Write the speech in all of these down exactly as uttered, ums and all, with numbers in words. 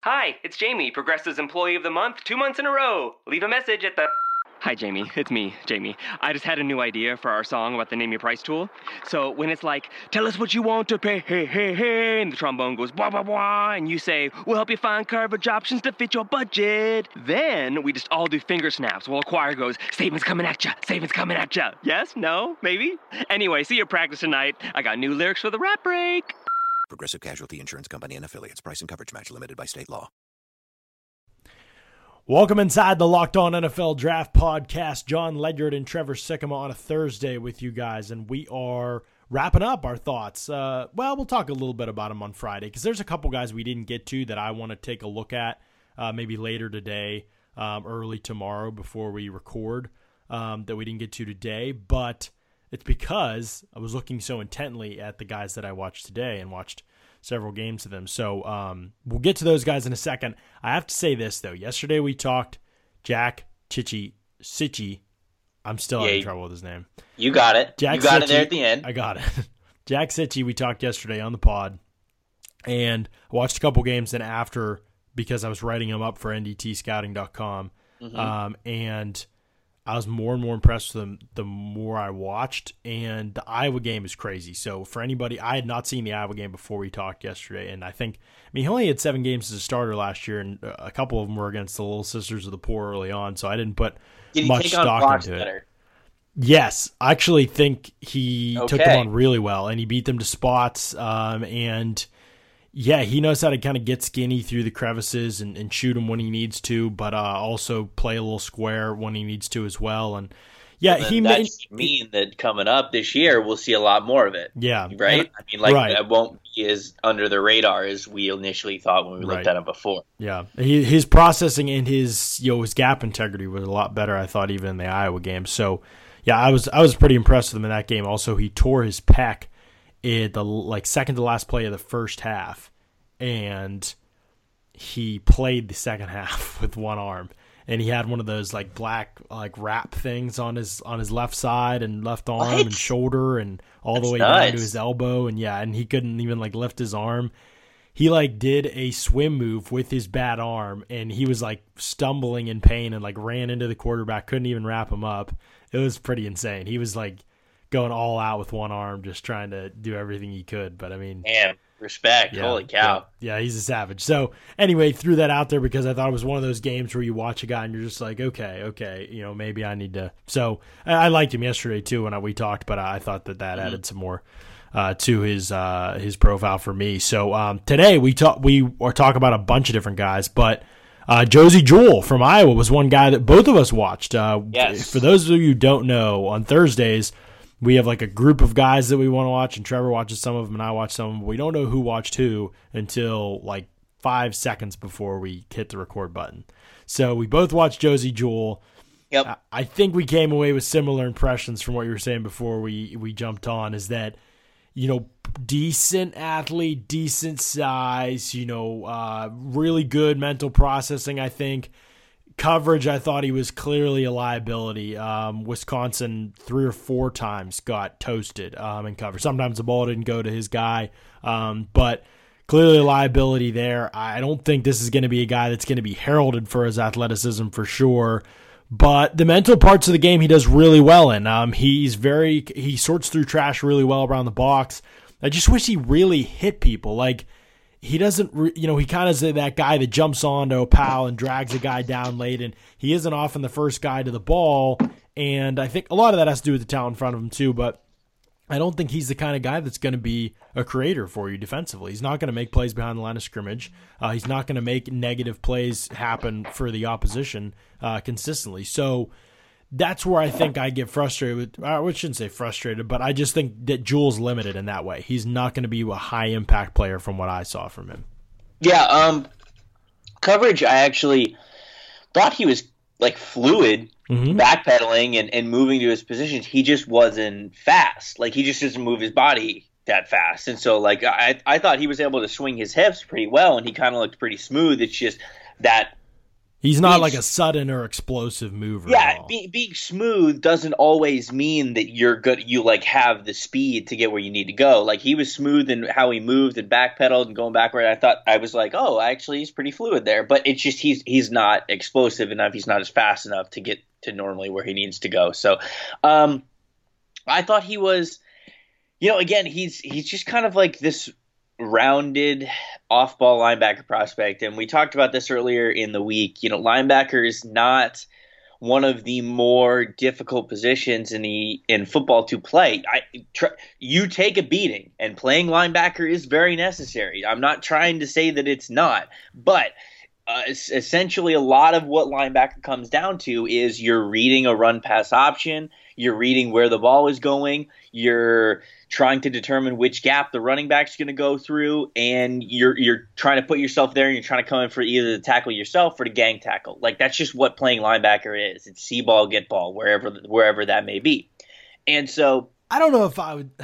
Hi, it's Jamie, Progressive's Employee of the Month, two months in a row. Leave a message at the... Hi, Jamie. It's me, Jamie. I just had a new idea for our song about the Name Your Price tool. So when it's like, tell us what you want to pay, hey, hey, hey, and the trombone goes, blah, blah, blah, and you say, we'll help you find coverage options to fit your budget. Then we just all do finger snaps while a choir goes, savings coming at ya, savings coming at ya. Yes? No? Maybe? Anyway, see you practice tonight. I got new lyrics for the rap break. Progressive Casualty Insurance Company and Affiliates. Price and coverage match limited by state law. Welcome inside the Locked On N F L Draft Podcast. John Ledyard and Trevor Sikkema on a Thursday with you guys, and we are wrapping up our thoughts. Uh, well, we'll talk a little bit about them on Friday because there's a couple guys we didn't get to that I want to take a look at uh, maybe later today, um, early tomorrow before we record um, that we didn't get to today. But it's because I was looking so intently at the guys that I watched today and watched several games of them. So um, we'll get to those guys in a second. I have to say this, though. Yesterday we talked Jack Chichi, Sitchi. I'm still yeah, having trouble with his name. You got it. Jack you got Sitchi, it there at the end. I got it. Jack Sitchi, we talked yesterday on the pod. And I watched a couple games then after because I was writing him up for N D T scouting dot com. Mm-hmm. Um, and I was more and more impressed with him the more I watched, and the Iowa game is crazy. So for anybody, I had not seen the Iowa game before we talked yesterday, and I think, I mean, he only had seven games as a starter last year, and a couple of them were against the Little Sisters of the Poor early on, so I didn't put Did he much take stock on into better? it. Yes, I actually think he okay. took them on really well, and he beat them to spots, um, and yeah, he knows how to kind of get skinny through the crevices and, and shoot them when he needs to, but uh, also play a little square when he needs to as well. And yeah, well, he that made, should mean that coming up this year we'll see a lot more of it. Yeah, right. And, I mean, like right. it won't be as under the radar as we initially thought when we looked right. at him before. Yeah, he, his processing and his you know his gap integrity was a lot better, I thought, even in the Iowa game. So yeah, I was I was pretty impressed with him in that game. Also, he tore his pec at the like second to last play of the first half. And he played the second half with one arm, and he had one of those like black like wrap things on his on his left side and left arm what? and shoulder and all That's the way nice. down to his elbow, and yeah, and he couldn't even like lift his arm. He like did a swim move with his bad arm, and he was like stumbling in pain and like ran into the quarterback, couldn't even wrap him up. It was pretty insane. He was like going all out with one arm, just trying to do everything he could. But I mean, damn. Respect. Yeah, Holy cow. Yeah, yeah, he's a savage. So anyway, threw that out there because I thought it was one of those games where you watch a guy and you're just like, okay, okay, you know, maybe I need to. So I, I liked him yesterday too when I, we talked, but I thought that that mm-hmm. added some more uh, to his uh, his profile for me. So um, today we talk we are talking about a bunch of different guys, but uh, Josey Jewell from Iowa was one guy that both of us watched. Uh, yes. For those of you who don't know, on Thursdays we have like a group of guys that we want to watch, and Trevor watches some of them, and I watch some of them. But we don't know who watched who until like five seconds before we hit the record button. So we both watched Josey Jewell. Yep. I think we came away with similar impressions from what you were saying before we, we jumped on, is that, you know, decent athlete, decent size, you know, uh, really good mental processing, I think. Coverage, I thought he was clearly a liability. Um, Wisconsin three or four times got toasted um, in coverage. Sometimes the ball didn't go to his guy, um, but clearly a liability there. I don't think this is going to be a guy that's going to be heralded for his athleticism for sure, but the mental parts of the game he does really well in. Um, he's very he sorts through trash really well around the box. I just wish he really hit people. Like, he doesn't, re- you know, he kind of is that guy that jumps onto a pal and drags a guy down late, and he isn't often the first guy to the ball. And I think a lot of that has to do with the talent in front of him too, but I don't think he's the kind of guy that's going to be a creator for you defensively. He's not going to make plays behind the line of scrimmage. Uh, he's not going to make negative plays happen for the opposition uh, consistently. So that's where I think I get frustrated with, I shouldn't say frustrated, but I just think that Jewell's limited in that way. He's not going to be a high impact player from what I saw from him. Yeah, um, coverage, I actually thought he was like fluid, mm-hmm. backpedaling and, and moving to his positions. He just wasn't fast. Like, he just doesn't move his body that fast. And so, like, I, I thought he was able to swing his hips pretty well, and he kind of looked pretty smooth. It's just that He's not being, like a sudden or explosive mover. Yeah, be, being smooth doesn't always mean that you're good. You like have the speed to get where you need to go. Like he was smooth in how he moved and backpedaled and going backward. I thought I was like, oh, actually, he's pretty fluid there. But it's just he's he's not explosive enough. He's not as fast enough to get to normally where he needs to go. So, um, I thought he was, you know, again, he's he's just kind of like this rounded off-ball linebacker prospect, and we talked about this earlier in the week. You know, linebacker is not one of the more difficult positions in the in football to play. I tr- you take a beating, and playing linebacker is very necessary. I'm not trying to say that it's not, but uh, essentially a lot of what linebacker comes down to is you're reading a run-pass option, you're reading where the ball is going, you're trying to determine which gap the running back's going to go through, and you're you're trying to put yourself there, and you're trying to come in for either the tackle yourself or the gang tackle. Like that's just what playing linebacker is. It's see ball, get ball, wherever wherever that may be. And so I don't know if I would.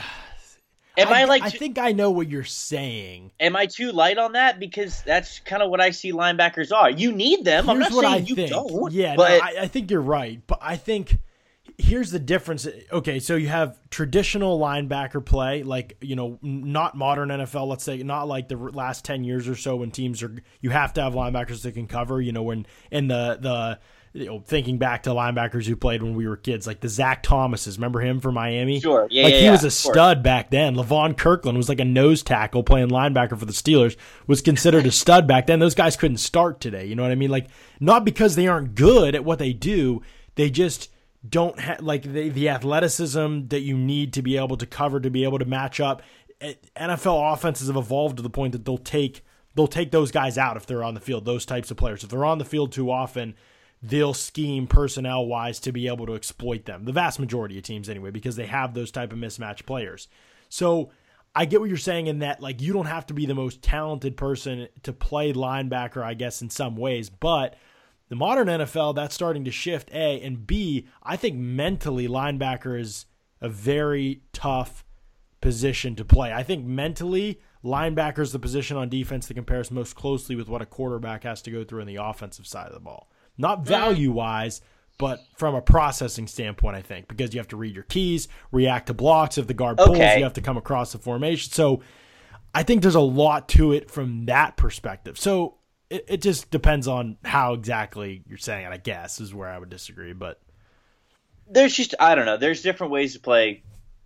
Am I, I like? I think I know what you're saying. Am I too light on that? Because that's kind of what I see linebackers are. You need them. Here's I'm not what saying I you think. don't. Yeah, but no, I, I think you're right. But I think here's the difference. Okay, so you have traditional linebacker play, like, you know, not modern N F L, let's say, not like the last ten years or so when teams are, you have to have linebackers that can cover, you know, when in the, the, you know, thinking back to linebackers who played when we were kids, like the Zach Thomases, remember him from Miami? Sure, yeah, like yeah, he yeah, was a stud back then. Levon Kirkland was like a nose tackle playing linebacker for the Steelers, was considered a stud back then. Those guys couldn't start today, you know what I mean? Like, not because they aren't good at what they do, they just don't have like the, the athleticism that you need to be able to cover, to be able to match up. N F L offenses have evolved to the point that they'll take they'll take those guys out if they're on the field, those types of players. If they're on the field too often, they'll scheme personnel-wise to be able to exploit them. The vast majority of teams anyway, because they have those type of mismatched players. So I get what you're saying in that, like, you don't have to be the most talented person to play linebacker, I guess, in some ways, but the modern N F L, that's starting to shift, A, and B, I think mentally linebacker is a very tough position to play. I think mentally linebacker is the position on defense that compares most closely with what a quarterback has to go through on the offensive side of the ball. Not value-wise, but from a processing standpoint, I think, because you have to read your keys, react to blocks. If the guard pulls, okay. you have to come across the formation. So I think there's a lot to it from that perspective. So it, it just depends on how exactly you're saying it, I guess, is where I would disagree. But there's just, I don't know, there's different ways to play.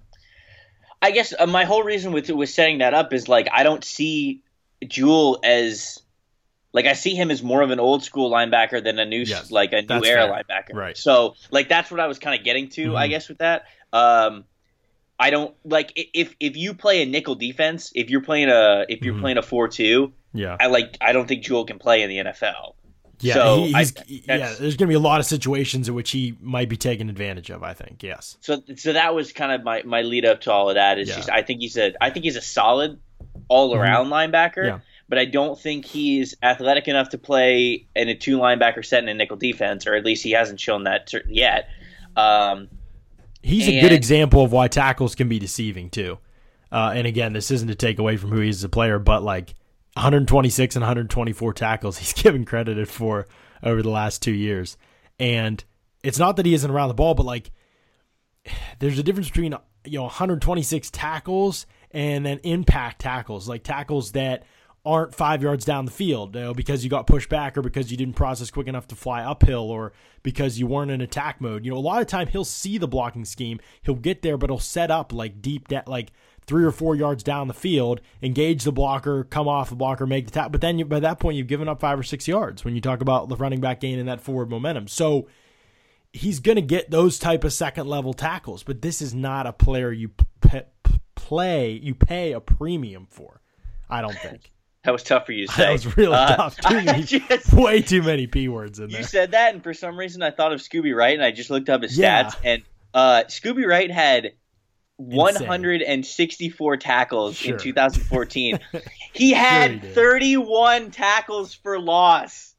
I guess uh, my whole reason with with setting that up is, like, I don't see Jewell as – like, I see him as more of an old school linebacker than a new, yes, like a new era fair. linebacker. Right. So, like, that's what I was kind of getting to, mm-hmm. I guess, with that. Um, I don't like if if you play a nickel defense, if you're playing a if you're mm-hmm. playing a four two, yeah, I like I don't think Jewell can play in the N F L. Yeah, so he, he's, I, yeah. There's going to be a lot of situations in which he might be taken advantage of, I think. Yes. So, so that was kind of my, my lead up to all of that. Is yeah. just I think he's a I think he's a solid all around mm-hmm. linebacker. Yeah. But I don't think he's athletic enough to play in a two linebacker set in a nickel defense, or at least he hasn't shown that yet. Um, he's and, a good example of why tackles can be deceiving too. Uh, and again, this isn't to take away from who he is as a player, but like one twenty-six and one twenty-four tackles he's given credited for over the last two years. And it's not that he isn't around the ball, but like there's a difference between, you know, one twenty-six tackles and then impact tackles, like tackles that aren't five yards down the field, you know, because you got pushed back or because you didn't process quick enough to fly uphill or because you weren't in attack mode. You know, a lot of time he'll see the blocking scheme, he'll get there, but he'll set up like deep, de- like three or four yards down the field, engage the blocker, come off the blocker, make the tap. But then you, by that point, you've given up five or six yards when you talk about the running back gaining that forward momentum. So he's going to get those type of second level tackles, but this is not a player you p- p- play, you pay a premium for, I don't think. That was tough for you to say. That was really uh, tough. Too many, just, way too many P words in there. You said that, and for some reason I thought of Scooby Wright, and I just looked up his yeah. stats, and uh, Scooby Wright had one hundred sixty-four tackles sure. in two thousand fourteen. He had sure he thirty-one tackles for loss.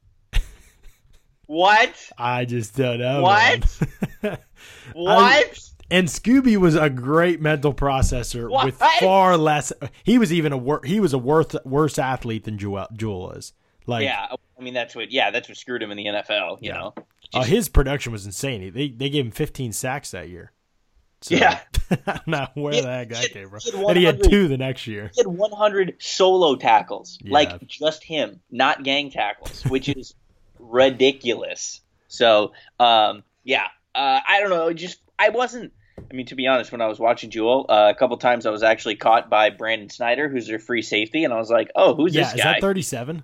What? I just don't know. What? What? I, And Scooby was a great mental processor what? with far less. He was even a wor- he was a worth, worse athlete than Jewell, Jewell is. Like, yeah, I mean, that's what, yeah, that's what screwed him in the N F L, you yeah. know? Uh, his production was insane. They they gave him fifteen sacks that year. So, yeah. I don't know where He- the heck he that had- came from. he had And he had one hundred two the next year. He had one hundred solo tackles, Yeah. like just him, not gang tackles, which is ridiculous. So, um, yeah, uh, I don't know. Just I wasn't. I mean, to be honest, when I was watching Jewel, uh, a couple times I was actually caught by Brandon Snyder, who's their free safety, and I was like, "Oh, who's Yeah, this is guy?" that thirty-seven?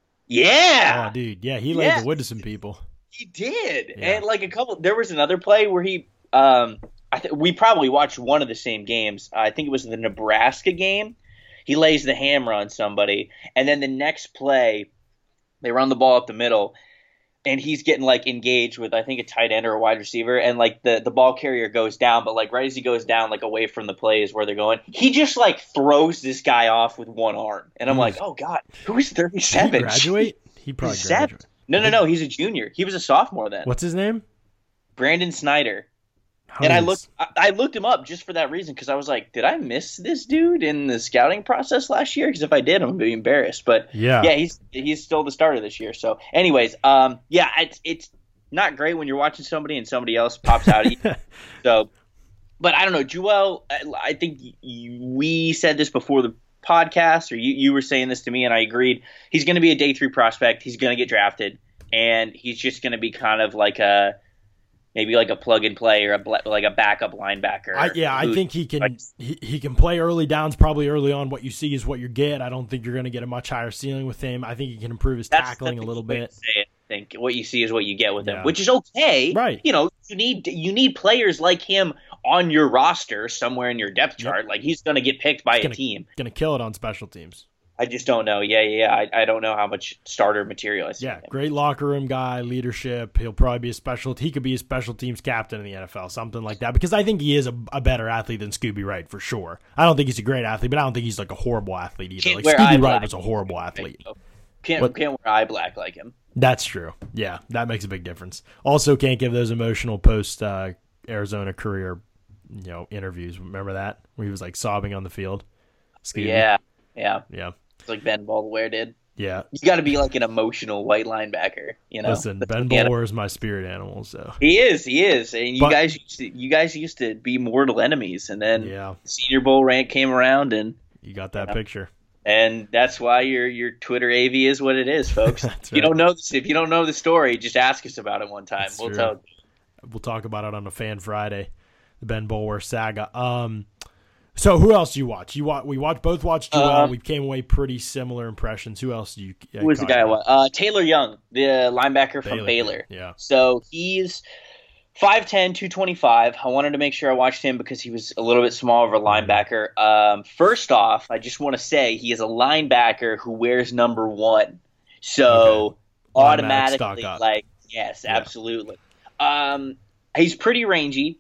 yeah, Oh, dude. Yeah, he laid Yeah. the wood to some people. he did. Yeah. And like a couple, there was another play where he. Um, I th- we probably watched one of the same games. I think it was the Nebraska game. He lays the hammer on somebody, and then the next play, they run the ball up the middle, and he's getting like engaged with I think a tight end or a wide receiver, and like the, the ball carrier goes down, but like right as he goes down, like away from the play is where they're going, he just like throws this guy off with one arm, and I'm like, oh god, who is Did thirty-seven? he graduate? He probably He's seven. graduated. No, no, no, he's a junior. He was a sophomore then. What's his name? Brandon Snyder. How And I is- looked, I, I looked him up just for that reason because I was like, did I miss this dude in the scouting process last year? Because if I did, I'm gonna be embarrassed. But Yeah. yeah, he's he's still the starter this year. So, anyways, um, yeah, it's it's not great when you're watching somebody and somebody else pops out at you. So, but I don't know, Joel. I, I think you, we said this before the podcast, or you you were saying this to me, and I agreed. He's going to be a day three prospect. He's going to get drafted, and he's just going to be kind of like a. Maybe like a plug and play or a bla- like a backup linebacker. I, yeah, I who- think he can like- he, he can play early downs. Probably early on, what you see is what you get. I don't think you're going to get a much higher ceiling with him. I think he can improve his that's tackling the a little way to bit. say it, I think what you see is what you get with him, Yeah. which is okay. Right. You know, you need you need players like him on your roster somewhere in your depth Yep. chart. Like he's going to get picked by He's a gonna- team. Going to kill it on special teams. I just don't know. Yeah, yeah. yeah. I, I don't know how much starter material I see. Yeah, in him. great locker room guy, leadership. He'll probably be a special. He could be a special teams captain in the N F L, something like that. Because I think he is a, a better athlete than Scooby Wright for sure. I don't think he's a great athlete, but I don't think he's like a horrible athlete either. Can't Like wear eye Scooby Wright black. was a horrible athlete. Can't What- can't wear eye black like him. That's true. Yeah, that makes a big difference. Also, can't give those emotional post uh, Arizona career, you know, interviews. Remember that where he was like sobbing on the field. Scooby. Yeah, yeah. yeah, It's like Ben Baldwin did. yeah. You got to be like an emotional white linebacker. You know. Listen, That's Ben what you gotta- Bulwer is my spirit animal. So He is, he is, and you But- guys, used to, you guys used to be mortal enemies, and then yeah, the Senior Bowl rank came around, and you got that Yeah. picture. and that's why your your Twitter A V is what it is, folks. That's If you right. don't know this, if you don't know the story, just ask us about it one time. That's we'll true. tell. We'll talk about it on a Fan Friday, the Ben Bulwer saga. Um, so who else do you watch? You watch? We watch both watched Joel. Um, we came away pretty similar impressions. Who else do you? Uh, Who was the caught guy? your I wa- Uh, Taylor Young, the linebacker from Baylor. Baylor. Yeah. So he's five ten, two twenty-five. I wanted to make sure I watched him because he was a little bit smaller of a linebacker. Um, first off, I just want to say he is a linebacker who wears number one. So Okay. Automatic automatically, stock up. like, yes, Yeah. absolutely. Um, he's pretty rangy,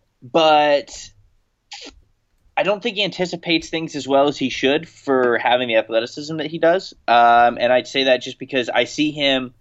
but I don't think he anticipates things as well as he should for having the athleticism that he does. Um, and I'd say that just because I see him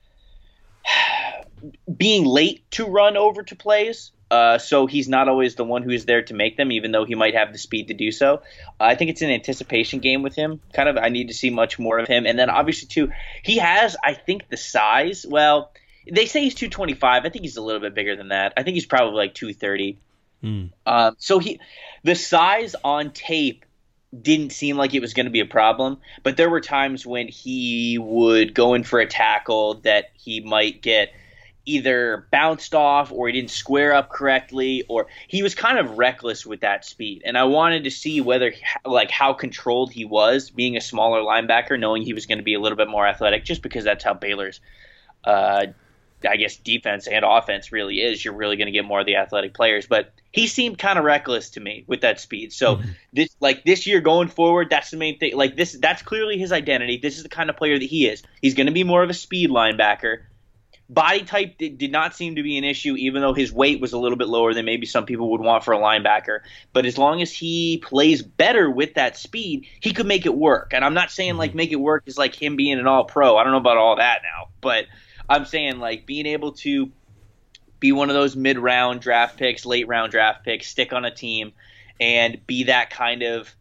being late to run over to plays. Uh, so he's not always the one who is there to make them, even though he might have the speed to do so. Uh, I think it's an anticipation game with him. Kind of, I need to see much more of him. And then obviously too, he has, I think, the size. Well, they say he's two twenty-five. I think he's a little bit bigger than that. I think he's probably like two thirty. Mm. Um, so he, the size on tape didn't seem like it was going to be a problem, but there were times when he would go in for a tackle that he might get either bounced off or he didn't square up correctly, or he was kind of reckless with that speed. And I wanted to see whether, like, how controlled he was being a smaller linebacker, knowing he was going to be a little bit more athletic, just because that's how Baylor's, uh, I guess, defense and offense really is. You're really going to get more of the athletic players, but he seemed kind of reckless to me with that speed. So Mm-hmm. this, like this year going forward, that's the main thing. Like this, that's clearly his identity. This is the kind of player that he is. He's going to be more of a speed linebacker. Body type did, did not seem to be an issue, even though his weight was a little bit lower than maybe some people would want for a linebacker. But as long as he plays better with that speed, he could make it work. And I'm not saying like make it work is like him being an all pro. I don't know about all that now, but I'm saying like being able to be one of those mid-round draft picks, late-round draft picks, stick on a team, and be that kind of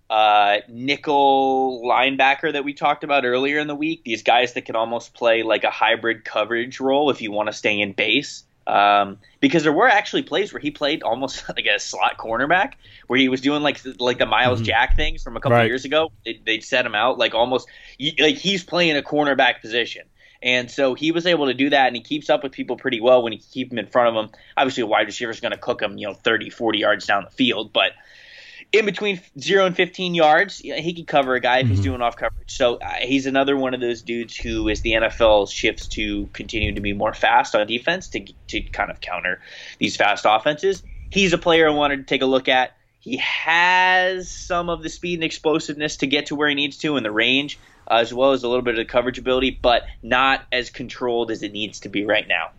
uh, nickel linebacker that we talked about earlier in the week. These guys that can almost play like a hybrid coverage role if you want to stay in base. Um, because there were actually plays where he played almost like a slot cornerback, where he was doing like like the Miles mm-hmm. Jack things from a couple right. of years ago. They, they'd set him out like almost like he's playing a cornerback position. And so he was able to do that, and he keeps up with people pretty well when he can keep him in front of him. Obviously, a wide receiver is going to cook him, you know, thirty, forty yards down the field. But in between zero and fifteen yards, he can cover a guy if he's doing off coverage. So uh, he's another one of those dudes who, as the N F L shifts to continue to be more fast on defense to to kind of counter these fast offenses, he's a player I wanted to take a look at. He has some of the speed and explosiveness to get to where he needs to in the range, uh, as well as a little bit of the coverage ability, but not as controlled as it needs to be right now.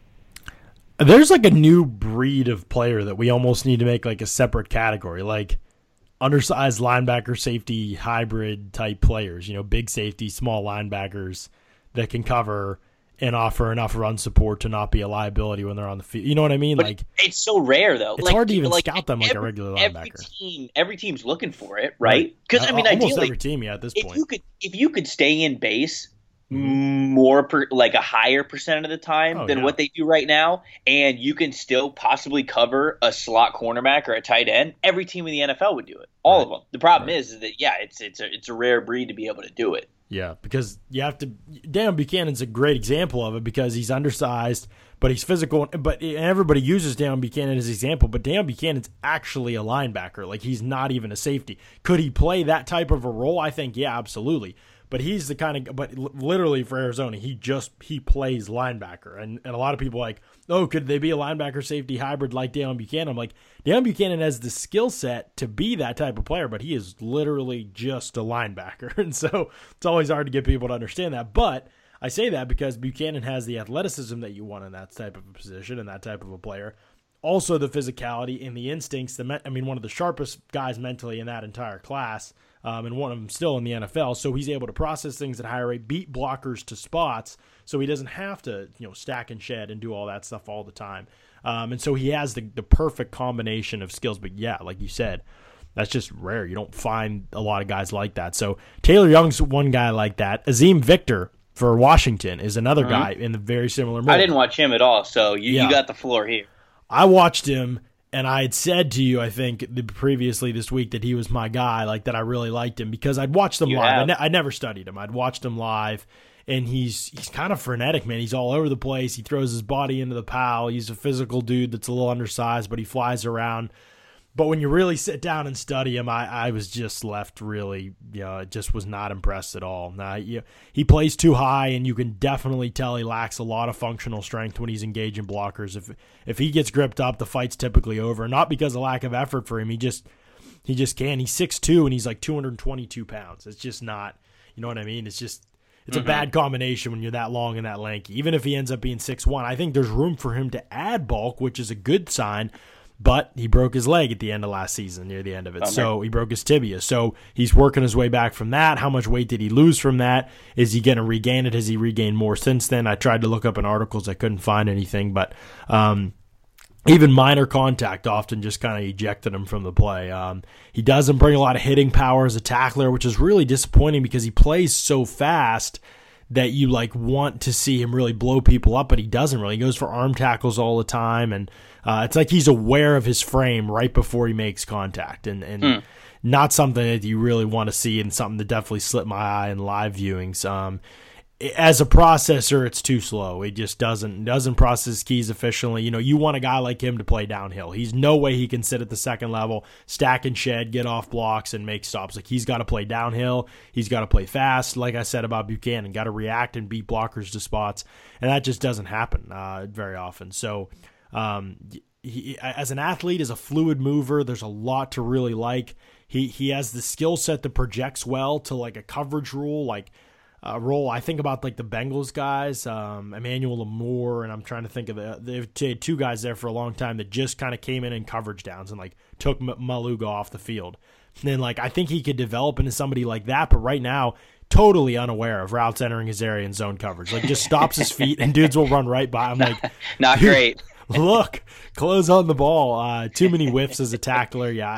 There's like a new breed of player that we almost need to make like a separate category, like undersized linebacker, safety, hybrid type players, you know, big safety, small linebackers that can cover and offer enough run support to not be a liability when they're on the field. You know what I mean? But like it's so rare though. It's like, hard to even like, scout them like every, a regular every linebacker. Team, every team's looking for it, right? Because right? I mean, almost ideally, every team, yeah, at this if point. you could, if you could stay in base Mm-hmm. more per, like a higher percent of the time Oh, than yeah. what they do right now, and you can still possibly cover a slot cornerback or a tight end, every team in the N F L would do it. All Right. of them. The problem Right. is, is that yeah, it's it's a it's a rare breed to be able to do it. Yeah, because you have to. Dan Buchanan's a great example of it because he's undersized, but he's physical. But and everybody uses Dan Buchanan as an example, but Dan Buchanan's actually a linebacker. Like he's not even a safety. Could he play that type of a role? I think yeah, absolutely. But he's the kind of, but literally for Arizona, he just, he plays linebacker. And and a lot of people are like, oh, could they be a linebacker safety hybrid like Deion Buchanan? I'm like, Deion Buchanan has the skill set to be that type of player, but he is literally just a linebacker. And so it's always hard to get people to understand that. But I say that because Buchanan has the athleticism that you want in that type of a position and that type of a player. Also the physicality and the instincts. The I mean, one of the sharpest guys mentally in that entire class. Um, and one of them still in the N F L, so he's able to process things at a higher rate, beat blockers to spots, so he doesn't have to, you know, stack and shed and do all that stuff all the time. Um, and so he has the, the perfect combination of skills. But yeah, like you said, that's just rare. You don't find a lot of guys like that. So Taylor Young's one guy like that. Azim Victor for Washington is another mm-hmm. guy in the very similar mold. I didn't watch him at all, so you, yeah. you got the floor here. I watched him. And I had said to you, I think, previously this week that he was my guy, like that I really liked him because I'd watched him you live. I, have. ne- I never studied him. I'd watched him live, and he's he's kind of frenetic, man. He's all over the place. He throws his body into the pile. He's a physical dude that's a little undersized, but he flies around. But when you really sit down and study him, I, I was just left really, you know, just was not impressed at all. Now, he, he plays too high, and you can definitely tell he lacks a lot of functional strength when he's engaging blockers. If if he gets gripped up, the fight's typically over. Not because of lack of effort for him. He just he just can. He's six two, and he's like two hundred twenty-two pounds. It's just not, you know what I mean? It's just, it's mm-hmm. a bad combination when you're that long and that lanky. Even if he ends up being six one, I think there's room for him to add bulk, which is a good sign. But he broke his leg at the end of last season, near the end of it. Bummer. So he broke his tibia. So he's working his way back from that. How much weight did he lose from that? Is he going to regain it? Has he regained more since then? I tried to look up in articles. I couldn't find anything. But um, even minor contact often just kind of ejected him from the play. Um, he doesn't bring a lot of hitting power as a tackler, which is really disappointing because he plays so fast that you like want to see him really blow people up, but he doesn't really. He goes for arm tackles all the time, and uh, it's like he's aware of his frame right before he makes contact, and, and mm. not something that you really want to see, and something that definitely slipped my eye in live viewings. Um, as a processor, it's too slow. It just doesn't doesn't process keys efficiently. You know, you want a guy like him to play downhill. He's no way he can sit at the second level, stack and shed, get off blocks, and make stops. Like he's got to play downhill. He's got to play fast. Like I said about Buchanan, got to react and beat blockers to spots, and that just doesn't happen uh, very often. So, um, he, as an athlete, as a fluid mover, there's a lot to really like. He he has the skill set that projects well to like a coverage rule, like. Uh, role. I think about like the Bengals guys, um, Emmanuel Lamore, and I'm trying to think of the they've had two guys there for a long time that just kind of came in in coverage downs and like took M- Maluga off the field. And then like I think he could develop into somebody like that, but right now totally unaware of routes entering his area in zone coverage. Like just stops his feet and dudes will run right by. I'm like, not great. Look, close on the ball. Uh, too many whiffs as a tackler. Yeah.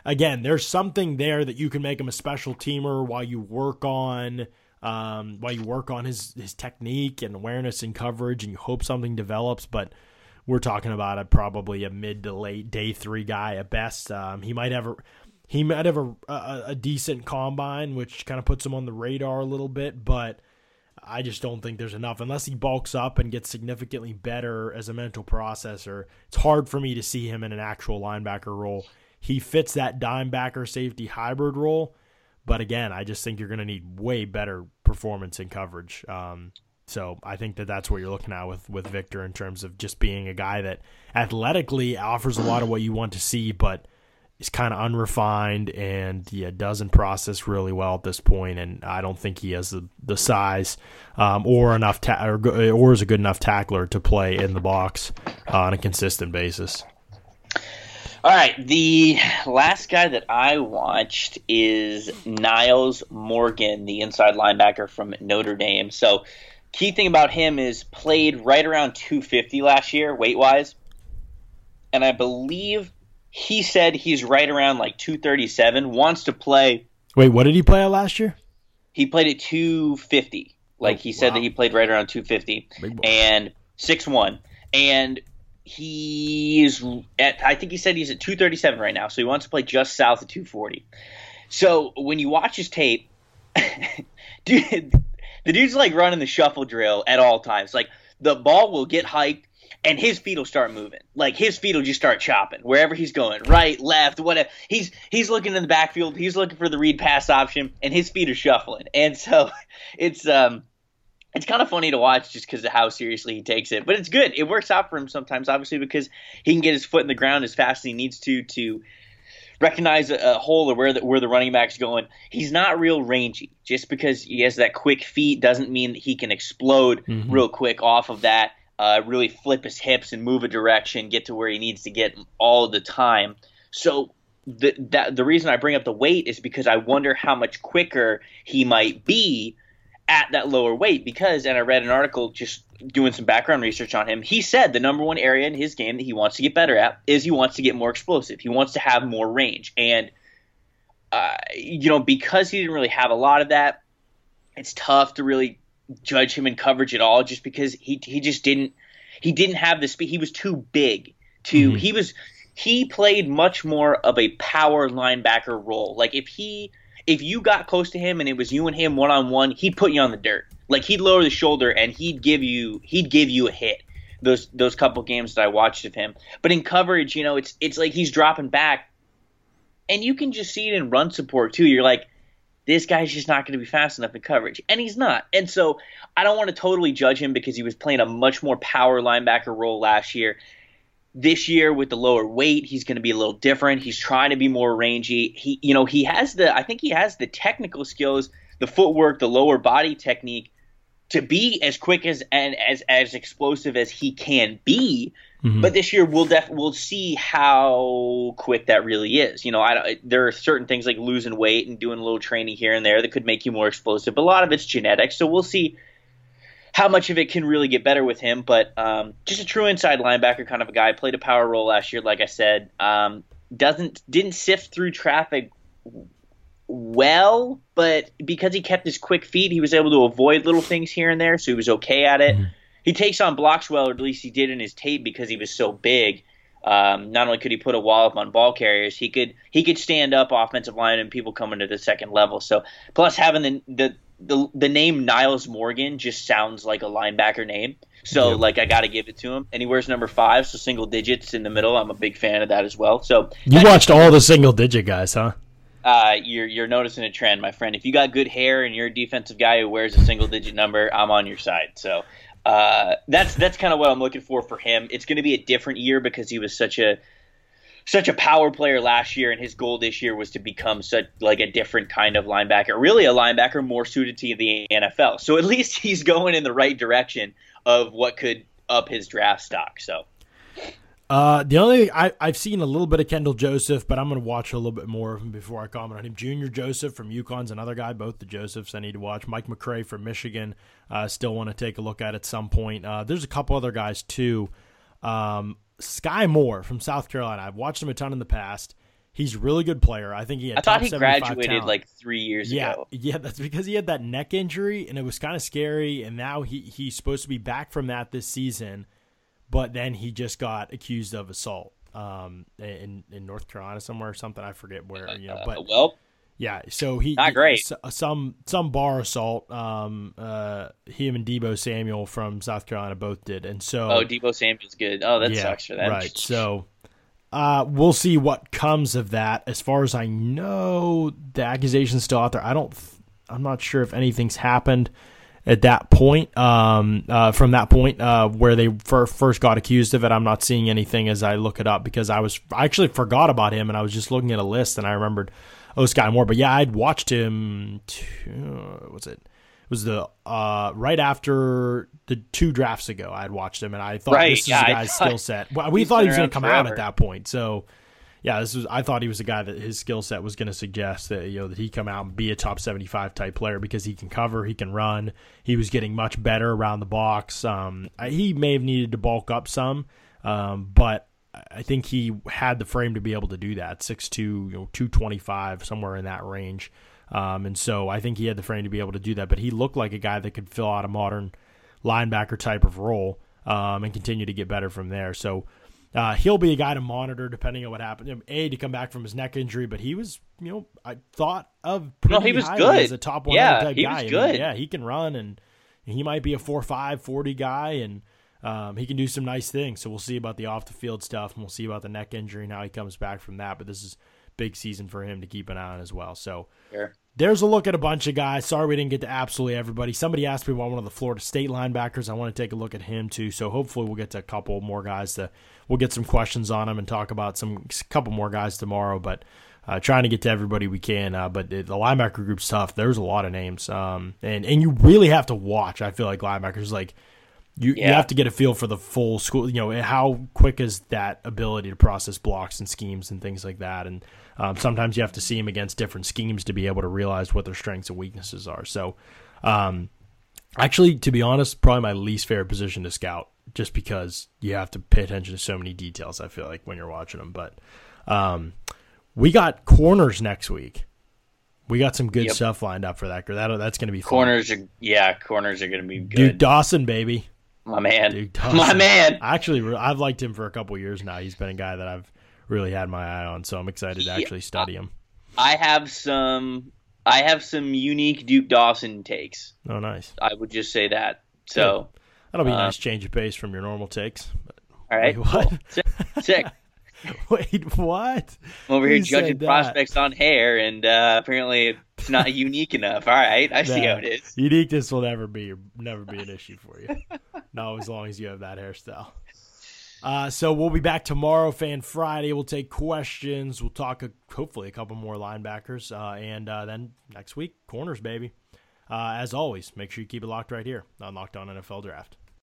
again, there's something there that you can make him a special teamer while you work on um, while you work on his, his technique and awareness and coverage, and you hope something develops. But we're talking about a probably a mid to late day three guy at best. Um, he might have a he might have a, a, a decent combine, which kind of puts him on the radar a little bit, but I just don't think there's enough. Unless he bulks up and gets significantly better as a mental processor, it's hard for me to see him in an actual linebacker role. He fits that dime backer safety hybrid role, but again, I just think you're going to need way better performance in coverage. Um, so I think that that's what you're looking at with, with Victor in terms of just being a guy that athletically offers a lot of what you want to see, but is kind of unrefined and yeah, doesn't process really well at this point, and I don't think he has the, the size um, or enough ta- or, or is a good enough tackler to play in the box uh, on a consistent basis. All right, the last guy that I watched is Niles Morgan, the inside linebacker from Notre Dame. So key thing about him is played right around two fifty last year, weight-wise. And I believe he said he's right around like two thirty-seven, wants to play. Wait, what did he play at last year? He played at two fifty. Like, he said wow. that he played right around two fifty. And six one. And he's at, I think he said he's at two thirty-seven right now, so he wants to play just south of two forty. So when you watch his tape, dude, the dude's like running the shuffle drill at all times. Like, the ball will get hiked, and his feet will start moving. Like, his feet will just start chopping wherever he's going, right, left, whatever. He's he's looking in the backfield. He's looking for the read pass option, and his feet are shuffling. And so it's um it's kind of funny to watch just because of how seriously he takes it. But it's good. It works out for him sometimes, obviously, because he can get his foot in the ground as fast as he needs to to recognize a, a hole or where the, where the running back's going. He's not real rangy. Just because he has that quick feet doesn't mean that he can explode mm-hmm. real quick off of that. Uh, really flip his hips and move a direction, get to where he needs to get all the time. So the that, the reason I bring up the weight is because I wonder how much quicker he might be at that lower weight. Because, and I read an article just doing some background research on him, he said the number one area in his game that he wants to get better at is he wants to get more explosive. He wants to have more range. And, uh, you know, because he didn't really have a lot of that, it's tough to really judge him in coverage at all, just because he he just didn't he didn't have the speed. He was too big to mm-hmm. he was he played much more of a power linebacker role. Like, if he if you got close to him and it was you and him one on one, he'd put you on the dirt. Like, he'd lower the shoulder and he'd give you he'd give you a hit. Those those couple games that I watched of him. But in coverage, you know, it's it's like he's dropping back, and you can just see it in run support too. You're like, this guy's just not going to be fast enough in coverage. And he's not. And so I don't want to totally judge him because he was playing a much more power linebacker role last year. This year with the lower weight, he's going to be a little different. He's trying to be more rangy. He, you know, he has the, I think he has the technical skills, the footwork, the lower body technique to be as quick as and as, as explosive as he can be. Mm-hmm. But this year we'll def- we'll see how quick that really is. You know, I, there are certain things like losing weight and doing a little training here and there that could make you more explosive. But a lot of it's genetics, so we'll see how much of it can really get better with him. But um, just a true inside linebacker kind of a guy. Played a power role last year, like I said. Um, doesn't didn't sift through traffic well, but because he kept his quick feet, he was able to avoid little things here and there, so he was okay at it. Mm-hmm. He takes on blocks well, or at least he did in his tape, because he was so big. Um, not only could he put a wallop on ball carriers, he could he could stand up offensive line and people coming to the second level. So plus having the the the, the name Niles Morgan just sounds like a linebacker name. So yep. like I got to give it to him. And he wears number five, so single digits in the middle. I'm a big fan of that as well. So you watched all the single digit guys, huh? Uh, you're you're noticing a trend, my friend. If you got good hair and you're a defensive guy who wears a single digit number, I'm on your side. So. Uh, that's that's kind of what I'm looking for for him. It's going to be a different year because he was such a such a power player last year, and his goal this year was to become such like a different kind of linebacker, really a linebacker more suited to the N F L. So at least he's going in the right direction of what could up his draft stock. So. Uh, the only I, I've seen a little bit of Kendall Joseph, but I'm going to watch a little bit more of him before I comment on him. Junior Joseph from UConn's another guy. Both the Josephs I need to watch. Mike McCray from Michigan, uh, still want to take a look at at some point. Uh, there's a couple other guys too. Um, Sky Moore from South Carolina. I've watched him a ton in the past. He's a really good player. I think he had I thought top he seventy-five graduated talent. like three years yeah, ago. Yeah, that's because he had that neck injury, and it was kind of scary, and now he, he's supposed to be back from that this season, but then he just got accused of assault um, in, in North Carolina somewhere or something. I forget where. You know, but uh, well, yeah, so he not great. Some some bar assault. Um, uh, him and Debo Samuel from South Carolina both did, and so oh, Debo Samuel's good. Oh, that yeah, sucks for them. Right. So uh, we'll see what comes of that. As far as I know, the accusation's still out there. I don't. I'm not sure if anything's happened at that point. Um, uh, from that point uh, where they fir- first got accused of it, I'm not seeing anything as I look it up because I was I actually forgot about him and I was just looking at a list and I remembered. Oh, Sky Moore, but yeah, I'd watched him. Two, what's it? It was the uh, right after the two drafts ago. I'd watched him, and I thought right, this is yeah, the guy's skill set. Well, we thought he was going to come forever. out at that point. So, yeah, this was. I thought he was a guy that his skill set was going to suggest that you know that he come out and be a top seventy-five type player because he can cover, he can run. He was getting much better around the box. Um, he may have needed to bulk up some, um, but. I think he had the frame to be able to do that, six two, you know, two twenty-five, somewhere in that range. Um, and so I think he had the frame to be able to do that. But he looked like a guy that could fill out a modern linebacker type of role um, and continue to get better from there. So uh, he'll be a guy to monitor depending on what happens. A, to come back from his neck injury, but he was, you know, I thought of pretty no, he was highly good. as a top one yeah, type he guy. Was I good. mean, yeah, he can run, and he might be a four five, forty guy, and Um, he can do some nice things, so we'll see about the off-the-field stuff, and we'll see about the neck injury and how he comes back from that, but this is big season for him to keep an eye on as well. So sure. There's a look at a bunch of guys. Sorry we didn't get to absolutely everybody. Somebody asked me about one of the Florida State linebackers. I want to take a look at him too, so hopefully we'll get to a couple more guys. To, we'll get some questions on him and talk about some couple more guys tomorrow, but uh, trying to get to everybody we can. Uh, but the, the linebacker group's tough. There's a lot of names, um, and, and you really have to watch, I feel like, linebackers, like, You yeah. you have to get a feel for the full school, you know, how quick is that ability to process blocks and schemes and things like that. And um, sometimes you have to see them against different schemes to be able to realize what their strengths and weaknesses are. So um, actually, to be honest, probably my least favorite position to scout just because you have to pay attention to so many details, I feel like, when you're watching them. But um, we got corners next week. We got some good yep. stuff lined up for that. that that's going to be fun. Corners are, yeah, corners are going to be good. Dude, Dawson, baby. My man. Dude, my man. Actually, I've liked him for a couple years now. He's been a guy that I've really had my eye on, so I'm excited to actually study him. I have some I have some unique Duke Dawson takes. Oh, nice. I would just say that. So Good. That'll be a uh, nice change of pace from your normal takes. But, all right. wait, what? Cool. Sick. Sick. Wait, what? I'm over here Who judging said that? prospects on hair, and uh, apparently it's not unique enough. All right, I see Nah, how it is. Uniqueness will never be never be an issue for you. No, as long as you have that hairstyle. Uh, so we'll be back tomorrow, Fan Friday. We'll take questions. We'll talk a, hopefully a couple more linebackers, uh, and uh, then next week corners, baby. Uh, as always, make sure you keep it locked right here on Locked On N F L Draft.